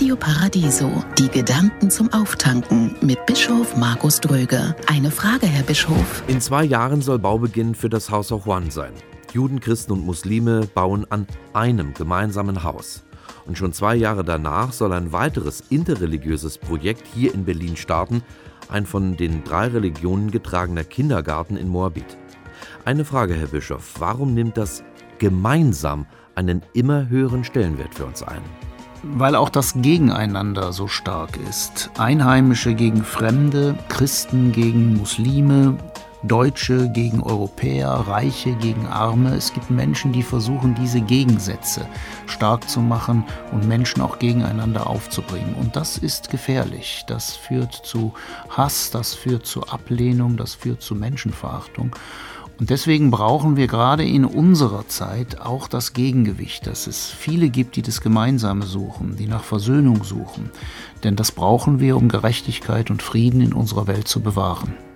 Radio Paradiso. Die Gedanken zum Auftanken mit Bischof Markus Dröge. Eine Frage, Herr Bischof. In 2 Jahren soll Baubeginn für das Haus of One sein. Juden, Christen und Muslime bauen an einem gemeinsamen Haus. Und schon 2 Jahre danach soll ein weiteres interreligiöses Projekt hier in Berlin starten, ein von den 3 Religionen getragener Kindergarten in Moabit. Eine Frage, Herr Bischof, warum nimmt das gemeinsam einen immer höheren Stellenwert für uns ein? Weil auch das Gegeneinander so stark ist. Einheimische gegen Fremde, Christen gegen Muslime, Deutsche gegen Europäer, Reiche gegen Arme. Es gibt Menschen, die versuchen, diese Gegensätze stark zu machen und Menschen auch gegeneinander aufzubringen. Und das ist gefährlich. Das führt zu Hass, das führt zu Ablehnung, das führt zu Menschenverachtung. Und deswegen brauchen wir gerade in unserer Zeit auch das Gegengewicht, dass es viele gibt, die das Gemeinsame suchen, die nach Versöhnung suchen. Denn das brauchen wir, um Gerechtigkeit und Frieden in unserer Welt zu bewahren.